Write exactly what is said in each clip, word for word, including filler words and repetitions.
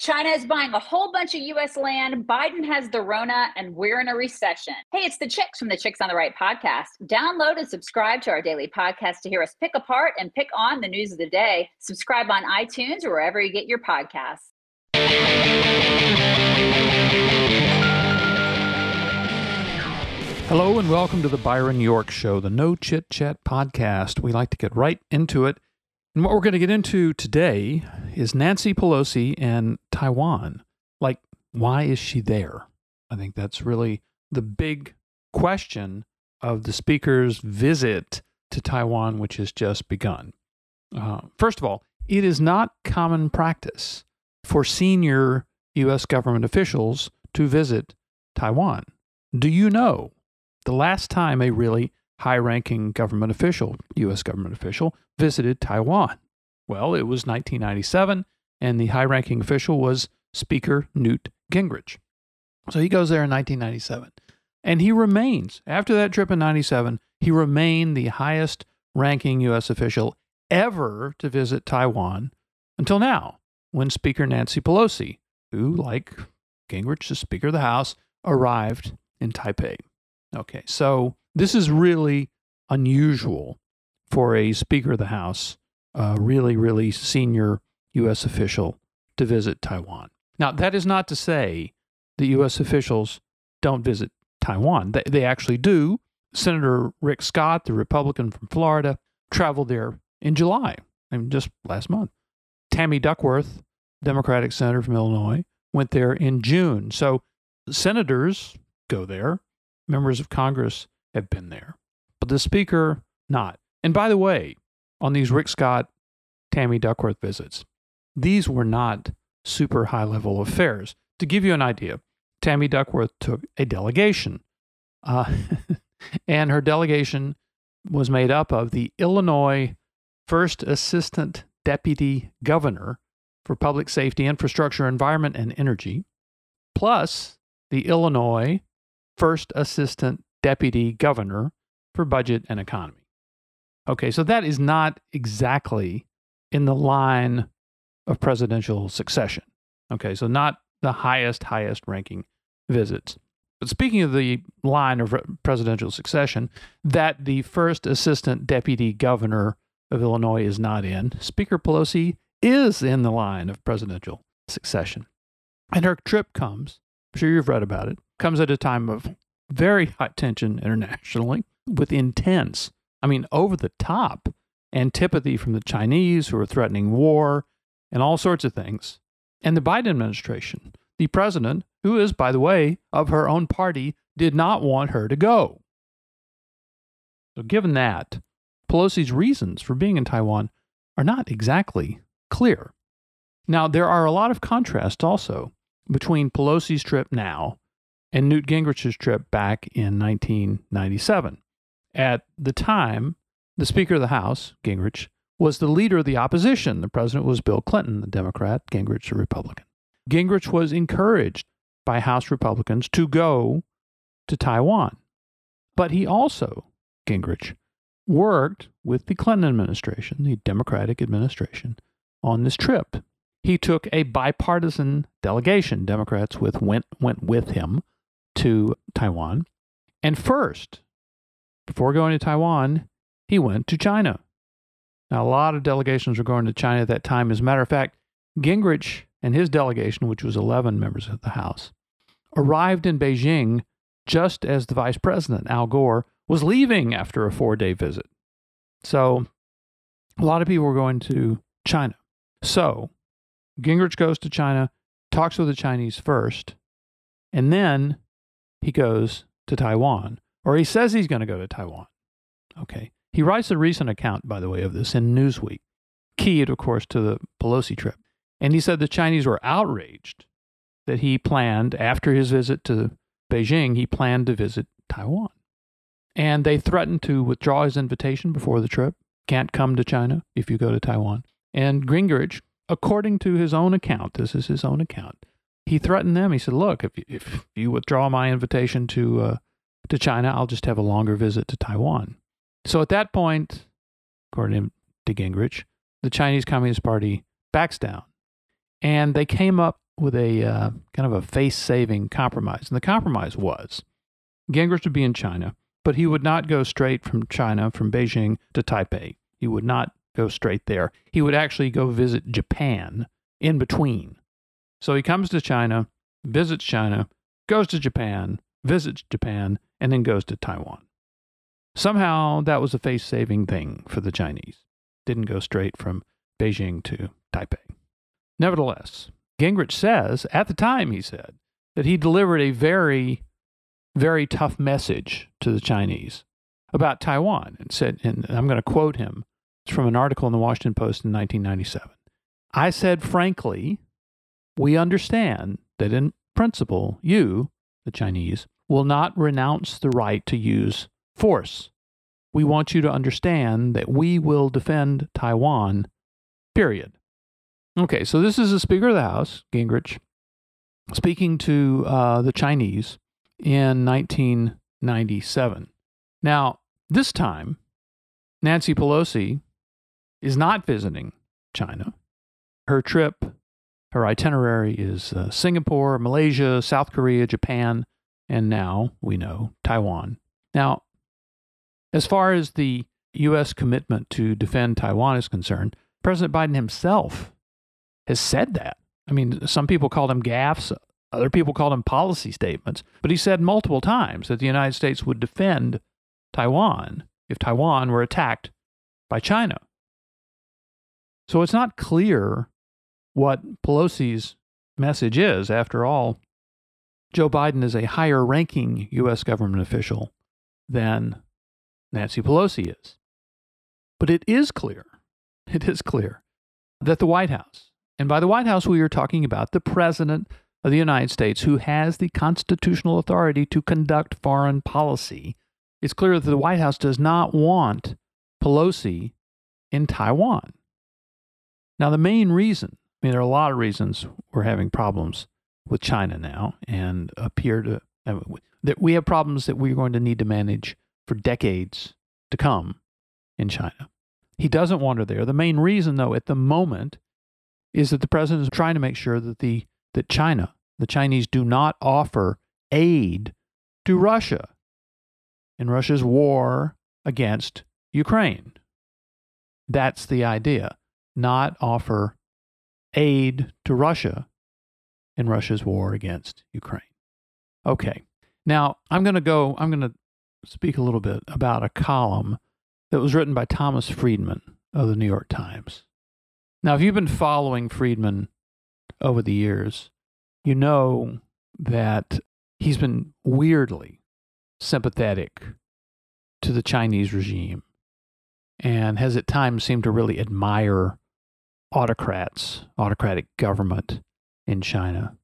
China is buying a whole bunch of U S land. Biden has the Rona, and we're in a recession. Hey, it's the Chicks from the Chicks on the Right podcast. Download and subscribe to our daily podcast to hear us pick apart and pick on the news of the day. Subscribe on iTunes or wherever you get your podcasts. Hello and welcome to the Byron York Show, the No Chit Chat podcast. We like to get right into it. And what we're going to get into today is Nancy Pelosi and Taiwan. Like, why is she there? I think that's really the big question of the speaker's visit to Taiwan, which has just begun. Uh, first of all, it is not common practice for senior U S government officials to visit Taiwan. Do you know the last time a really high-ranking government official, U S government official, visited Taiwan? Well, it was nineteen ninety-seven, and the high-ranking official was Speaker Newt Gingrich. So he goes there in nineteen ninety-seven, and he remains, after that trip in ninety-seven, he remained the highest-ranking U S official ever to visit Taiwan until now, when Speaker Nancy Pelosi, who, like Gingrich, the Speaker of the House, arrived in Taipei. Okay, so this is really unusual for a Speaker of the House, a really, really senior U S official, to visit Taiwan. Now, that is not to say that U S officials don't visit Taiwan. They, they actually do. Senator Rick Scott, the Republican from Florida, traveled there in July, I mean, just last month. Tammy Duckworth, Democratic senator from Illinois, went there in June. So senators go there. Members of Congress have been there, but the Speaker not. And by the way, on these Rick Scott, Tammy Duckworth visits, these were not super high-level affairs. To give you an idea, Tammy Duckworth took a delegation, uh, and her delegation was made up of the Illinois First Assistant Deputy Governor for Public Safety, Infrastructure, Environment, and Energy, plus the Illinois First Assistant Deputy Governor for Budget and Economy. Okay, so that is not exactly in the line of presidential succession. Okay, so not the highest, highest ranking visits. But speaking of the line of presidential succession, that the First Assistant Deputy Governor of Illinois is not in, Speaker Pelosi is in the line of presidential succession. And her trip comes, I'm sure you've read about it, comes at a time of very high tension internationally, with intense, I mean, over the top antipathy from the Chinese, who are threatening war and all sorts of things. And the Biden administration, the president, who is, by the way, of her own party, did not want her to go. So given that, Pelosi's reasons for being in Taiwan are not exactly clear. Now, there are a lot of contrasts also between Pelosi's trip now and Newt Gingrich's trip back in nineteen ninety-seven. At the time, the Speaker of the House, Gingrich, was the leader of the opposition. The president was Bill Clinton, the Democrat, Gingrich, a Republican. Gingrich was encouraged by House Republicans to go to Taiwan. But he also, Gingrich, worked with the Clinton administration, the Democratic administration, on this trip. He took a bipartisan delegation. Democrats with went went with him to Taiwan. And first, before going to Taiwan, he went to China. Now, a lot of delegations were going to China at that time. As a matter of fact, Gingrich and his delegation, which was eleven members of the House, arrived in Beijing just as the Vice President, Al Gore, was leaving after a four-day visit. So, a lot of people were going to China. So, Gingrich goes to China, talks with the Chinese first, and then he goes to Taiwan, or he says he's going to go to Taiwan. Okay. He writes a recent account, by the way, of this in Newsweek, keyed, of course, to the Pelosi trip. And he said the Chinese were outraged that he planned, after his visit to Beijing, he planned to visit Taiwan. And they threatened to withdraw his invitation before the trip. Can't come to China if you go to Taiwan. And Gingrich, according to his own account, this is his own account, he threatened them. He said, look, if you, if you withdraw my invitation to uh, to China, I'll just have a longer visit to Taiwan. So at that point, according to Gingrich, the Chinese Communist Party backs down. And they came up with a uh, kind of a face-saving compromise. And the compromise was Gingrich would be in China, but he would not go straight from China, from Beijing to Taipei. He would not go straight there. He would actually go visit Japan in between. So he comes to China, visits China, goes to Japan, visits Japan, and then goes to Taiwan. Somehow that was a face-saving thing for the Chinese. Didn't go straight from Beijing to Taipei. Nevertheless, Gingrich says, at the time he said, that he delivered a very, very tough message to the Chinese about Taiwan and said, and I'm going to quote him, it's from an article in the Washington Post in nineteen ninety-seven. I said, frankly, we understand that in principle, you, the Chinese, will not renounce the right to use force. We want you to understand that we will defend Taiwan, period. Okay, so this is the Speaker of the House, Gingrich, speaking to uh, the Chinese in nineteen ninety-seven. Now, this time, Nancy Pelosi is not visiting China. Her trip, her itinerary is uh, Singapore, Malaysia, South Korea, Japan, and now, we know, Taiwan. Now, as far as the U S commitment to defend Taiwan is concerned, President Biden himself has said that. I mean, some people called them gaffes, other people called them policy statements, but he said multiple times that the United States would defend Taiwan if Taiwan were attacked by China. So it's not clear what Pelosi's message is. After all, Joe Biden is a higher-ranking U S government official than Nancy Pelosi is. But it is clear, it is clear that the White House, and by the White House we are talking about the President of the United States, who has the constitutional authority to conduct foreign policy, it's clear that the White House does not want Pelosi in Taiwan. Now, the main reason, I mean, there are a lot of reasons we're having problems with China now and appear to, uh, that we have problems that we're going to need to manage for decades to come in China. He doesn't want her there. The main reason, though, at the moment is that the president is trying to make sure that the that China, the Chinese, do not offer aid to Russia in Russia's war against Ukraine. That's the idea. Not offer aid to Russia in Russia's war against Ukraine. Okay. Now, I'm going to go, I'm going to speak a little bit about a column that was written by Thomas Friedman of the New York Times. Now, if you've been following Friedman over the years, you know that he's been weirdly sympathetic to the Chinese regime and has at times seemed to really admire autocrats, autocratic government in China.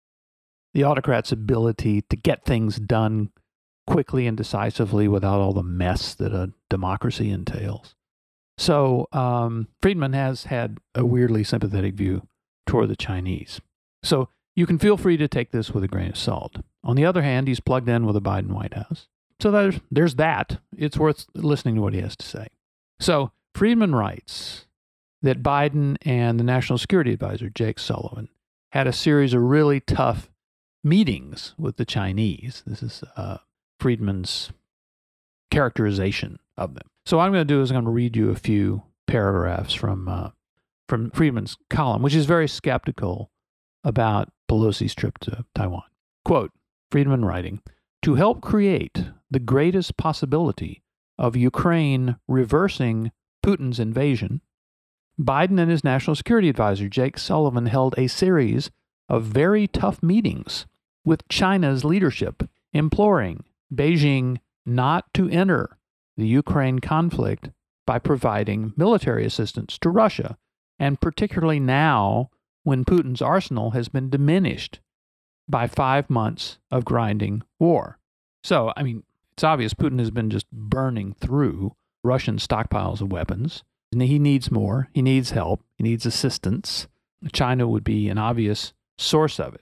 The autocrats' ability to get things done quickly and decisively without all the mess that a democracy entails. So um, Friedman has had a weirdly sympathetic view toward the Chinese. So you can feel free to take this with a grain of salt. On the other hand, he's plugged in with the Biden White House. So there's, there's that. It's worth listening to what he has to say. So Friedman writes that Biden and the National Security Advisor, Jake Sullivan, had a series of really tough meetings with the Chinese. This is uh, Friedman's characterization of them. So what I'm going to do is I'm going to read you a few paragraphs from uh, from Friedman's column, which is very skeptical about Pelosi's trip to Taiwan. Quote, Friedman writing, to help create the greatest possibility of Ukraine reversing Putin's invasion, Biden and his National Security Advisor, Jake Sullivan, held a series of very tough meetings with China's leadership, imploring Beijing not to enter the Ukraine conflict by providing military assistance to Russia, and particularly now when Putin's arsenal has been diminished by five months of grinding war. So, I mean, it's obvious Putin has been just burning through Russian stockpiles of weapons. And he needs more. He needs help. He needs assistance. China would be an obvious source of it.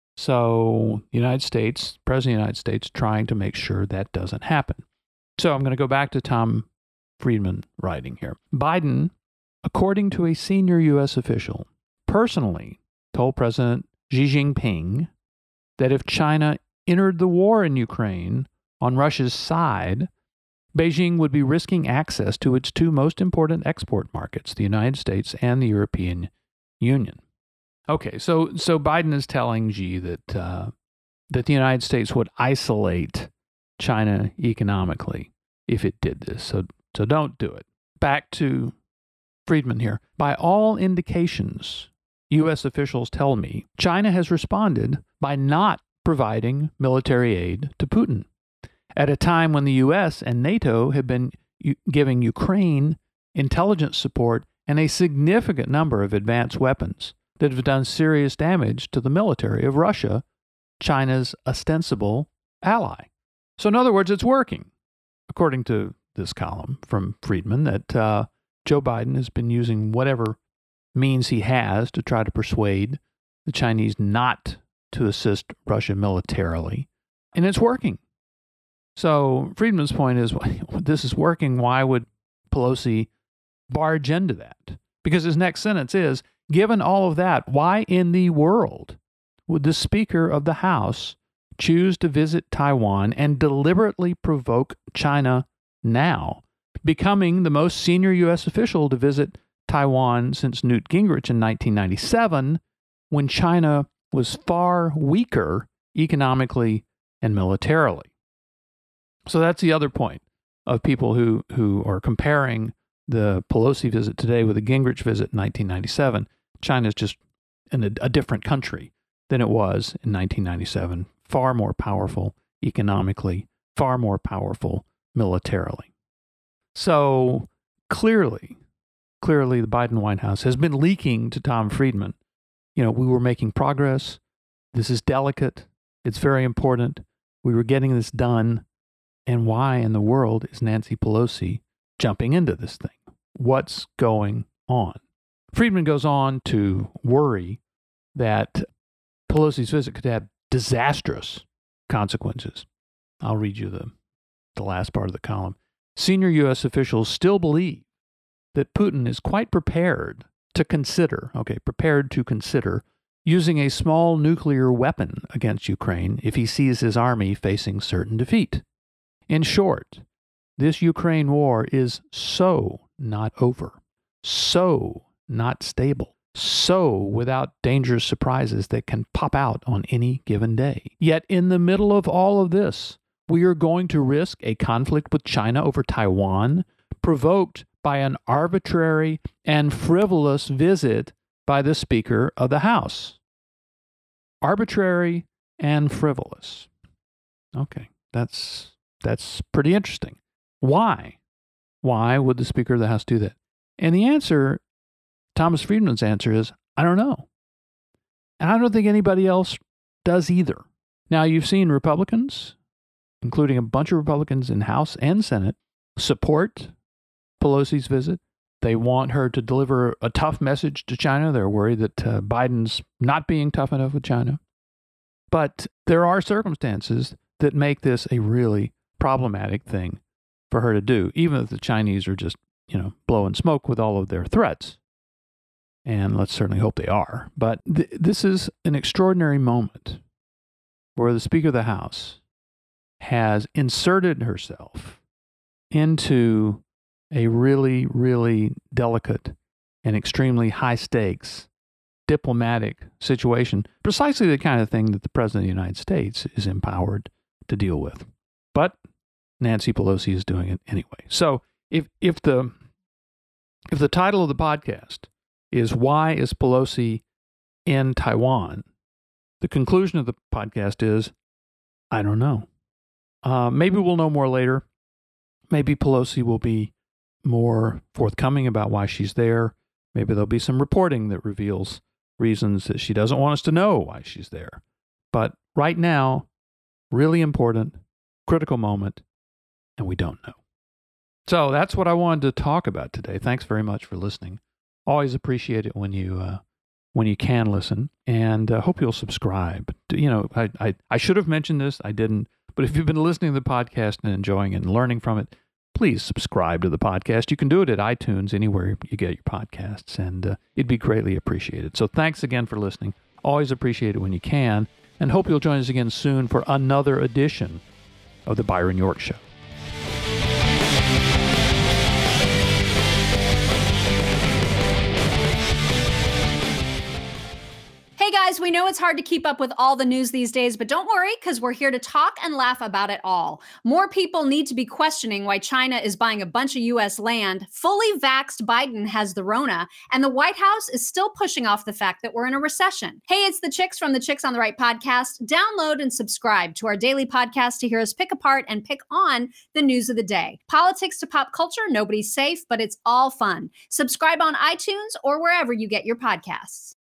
So the United States, President of the United States, trying to make sure that doesn't happen. So I'm going to go back to Tom Friedman writing here. Biden, according to a senior U S official, personally told President Xi Jinping that if China entered the war in Ukraine on Russia's side, Beijing would be risking access to its two most important export markets, the United States and the European Union. Okay, so so Biden is telling Xi that uh, that the United States would isolate China economically if it did this. So so don't do it. Back to Friedman here. By all indications, U S officials tell me China has responded by not providing military aid to Putin at a time when the U S and NATO have been u- giving Ukraine intelligence support and a significant number of advanced weapons that have done serious damage to the military of Russia, China's ostensible ally. So in other words, it's working, according to this column from Friedman, that uh, Joe Biden has been using whatever means he has to try to persuade the Chinese not to assist Russia militarily, and it's working. So Friedman's point is, well, this is working. Why would Pelosi barge into that? Because his next sentence is, given all of that, why in the world would the Speaker of the House choose to visit Taiwan and deliberately provoke China now, becoming the most senior U S official to visit Taiwan since Newt Gingrich in nineteen ninety-seven, when China was far weaker economically and militarily? So that's the other point of people who, who are comparing the Pelosi visit today with the Gingrich visit in nineteen ninety-seven. China's just in a, a different country than it was in nineteen ninety-seven. Far more powerful economically, far more powerful militarily. So clearly, clearly the Biden White House has been leaking to Tom Friedman, you know, we were making progress. This is delicate. It's very important. We were getting this done. And why in the world is Nancy Pelosi jumping into this thing? What's going on? Friedman goes on to worry that Pelosi's visit could have disastrous consequences. I'll read you the, the last part of the column. Senior U S officials still believe that Putin is quite prepared to consider, okay, prepared to consider using a small nuclear weapon against Ukraine if he sees his army facing certain defeat. In short, this Ukraine war is so not over, so not stable, so without dangerous surprises that can pop out on any given day. Yet in the middle of all of this, we are going to risk a conflict with China over Taiwan, provoked by an arbitrary and frivolous visit by the Speaker of the House. Arbitrary and frivolous. Okay, that's that's pretty interesting. Why? Why would the Speaker of the House do that? And the answer, Thomas Friedman's answer is, I don't know. And I don't think anybody else does either. Now, you've seen Republicans, including a bunch of Republicans in House and Senate, support Pelosi's visit. They want her to deliver a tough message to China. They're worried that uh, Biden's not being tough enough with China. But there are circumstances that make this a really problematic thing for her to do, even if the Chinese are just, you know, blowing smoke with all of their threats. And let's certainly hope they are. But th- this is an extraordinary moment where the Speaker of the House has inserted herself into a really, really delicate and extremely high stakes diplomatic situation, precisely the kind of thing that the President of the United States is empowered to deal with. But Nancy Pelosi is doing it anyway. So if if the if the title of the podcast is Why is Pelosi in Taiwan? The conclusion of the podcast is, I don't know. Uh, maybe we'll know more later. Maybe Pelosi will be more forthcoming about why she's there. Maybe there'll be some reporting that reveals reasons that she doesn't want us to know why she's there. But right now, really important, critical moment, and we don't know. So that's what I wanted to talk about today. Thanks very much for listening. Always appreciate it when you uh, when you can listen, and uh, hope you'll subscribe. You know, I, I I should have mentioned this. I didn't. But if you've been listening to the podcast and enjoying it and learning from it, please subscribe to the podcast. You can do it at iTunes, anywhere you get your podcasts, and uh, it'd be greatly appreciated. So thanks again for listening. Always appreciate it when you can, and hope you'll join us again soon for another edition of The Byron York Show. Hey guys, we know it's hard to keep up with all the news these days, but don't worry, because we're here to talk and laugh about it all. More people need to be questioning why China is buying a bunch of U S land, fully vaxxed Biden has the Rona, and the White House is still pushing off the fact that we're in a recession. Hey, it's the Chicks from the Chicks on the Right podcast. Download and subscribe to our daily podcast to hear us pick apart and pick on the news of the day. Politics to pop culture, nobody's safe, but it's all fun. Subscribe on iTunes or wherever you get your podcasts.